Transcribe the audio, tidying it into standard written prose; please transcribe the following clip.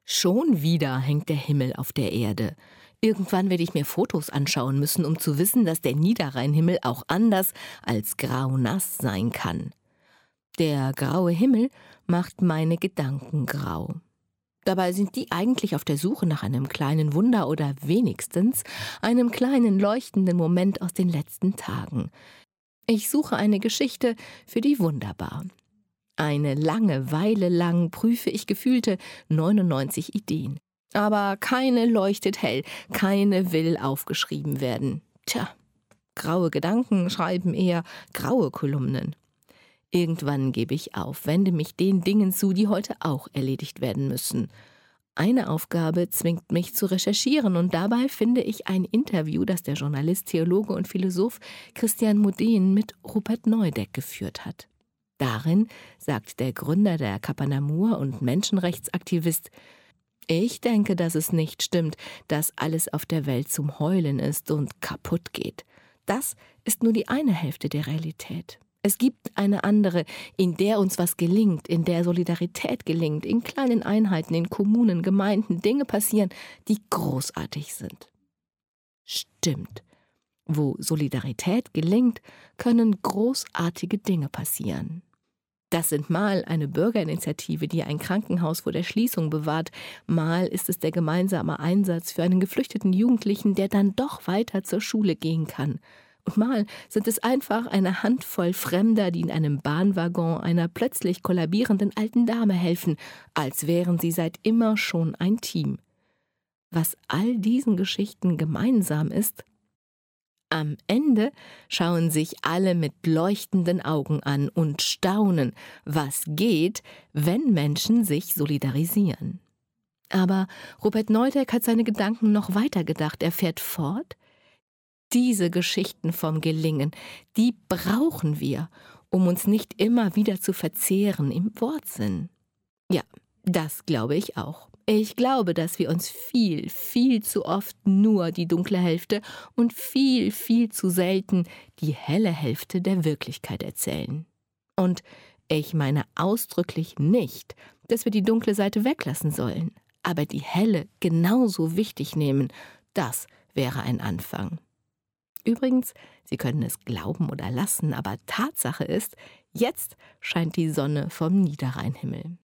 Schon wieder hängt der Himmel auf der Erde. Irgendwann werde ich mir Fotos anschauen müssen, um zu wissen, dass der Niederrheinhimmel auch anders als grau-nass sein kann. Der graue Himmel macht meine Gedanken grau. Dabei sind die eigentlich auf der Suche nach einem kleinen Wunder oder wenigstens einem kleinen leuchtenden Moment aus den letzten Tagen. Ich suche eine Geschichte für die wunderbar. Eine lange Weile lang prüfe ich gefühlte 99 Ideen. Aber keine leuchtet hell, keine will aufgeschrieben werden. Tja, graue Gedanken schreiben eher graue Kolumnen. Irgendwann gebe ich auf, wende mich den Dingen zu, die heute auch erledigt werden müssen. Eine Aufgabe zwingt mich zu recherchieren und dabei finde ich ein Interview, das der Journalist, Theologe und Philosoph Christian Modeen mit Rupert Neudeck geführt hat. Darin sagt der Gründer der Kappa Namur und Menschenrechtsaktivist: Ich denke, dass es nicht stimmt, dass alles auf der Welt zum Heulen ist und kaputt geht. Das ist nur die eine Hälfte der Realität. Es gibt eine andere, in der uns was gelingt, in der Solidarität gelingt, in kleinen Einheiten, in Kommunen, Gemeinden Dinge passieren, die großartig sind. Stimmt. Wo Solidarität gelingt, können großartige Dinge passieren. Das sind mal eine Bürgerinitiative, die ein Krankenhaus vor der Schließung bewahrt, mal ist es der gemeinsame Einsatz für einen geflüchteten Jugendlichen, der dann doch weiter zur Schule gehen kann. Und mal sind es einfach eine Handvoll Fremder, die in einem Bahnwaggon einer plötzlich kollabierenden alten Dame helfen, als wären sie seit immer schon ein Team. Was all diesen Geschichten gemeinsam ist: Am Ende schauen sich alle mit leuchtenden Augen an und staunen, was geht, wenn Menschen sich solidarisieren. Aber Rupert Neudeck hat seine Gedanken noch weiter gedacht. Er fährt fort: Diese Geschichten vom Gelingen, die brauchen wir, um uns nicht immer wieder zu verzehren im Wortsinn. Ja, das glaube ich auch. Ich glaube, dass wir uns viel, viel zu oft nur die dunkle Hälfte und viel, viel zu selten die helle Hälfte der Wirklichkeit erzählen. Und ich meine ausdrücklich nicht, dass wir die dunkle Seite weglassen sollen, aber die helle genauso wichtig nehmen. Das wäre ein Anfang. Übrigens, Sie können es glauben oder lassen, aber Tatsache ist, jetzt scheint die Sonne vom Niederrheinhimmel.